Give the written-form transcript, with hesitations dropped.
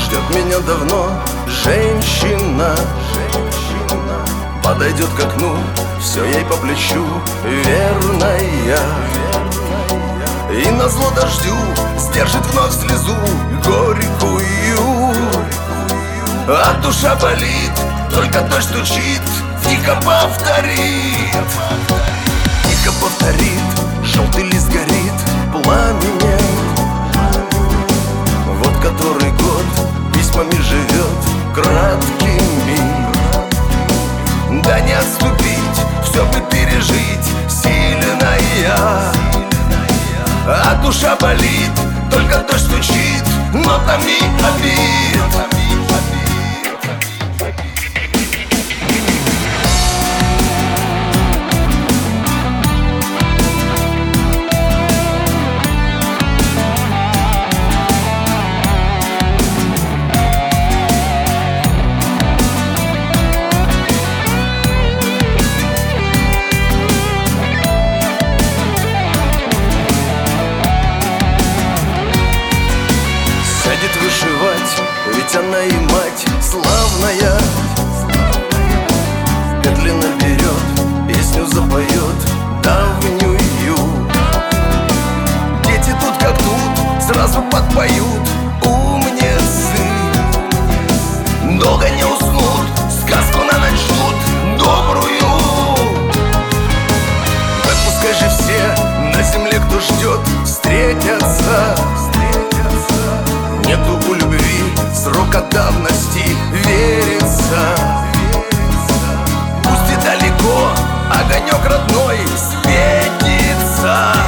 Ждет меня давно женщина, подойдет к окну, все ей по плечу, верная. И назло дождю сдержит вновь слезу горькую. А душа болит, только дождь стучит, тихо повторит. Тихо повторит, желтый лист горит пламенем. Вот который год письмами живет краткими. Да не отступить, все бы пережить, сильная. А душа болит, только дождь стучит нотами обид. Сядет вышивать, ведь она и мать славная. Петли наберет, песню запоет давнюю. Дети тут как тут, сразу подпоют умницы. Долго не уснут, сказку на ночь ждут добрую. Так пускай же все на земле, кто ждет, встретятся. Нету у любви срока давности, верится. Пусть и далеко огонек родной светится.